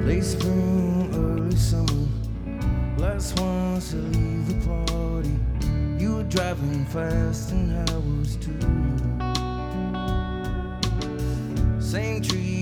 Late spring, early summer, last ones to leave the party. You were driving fast and I was too. Same tree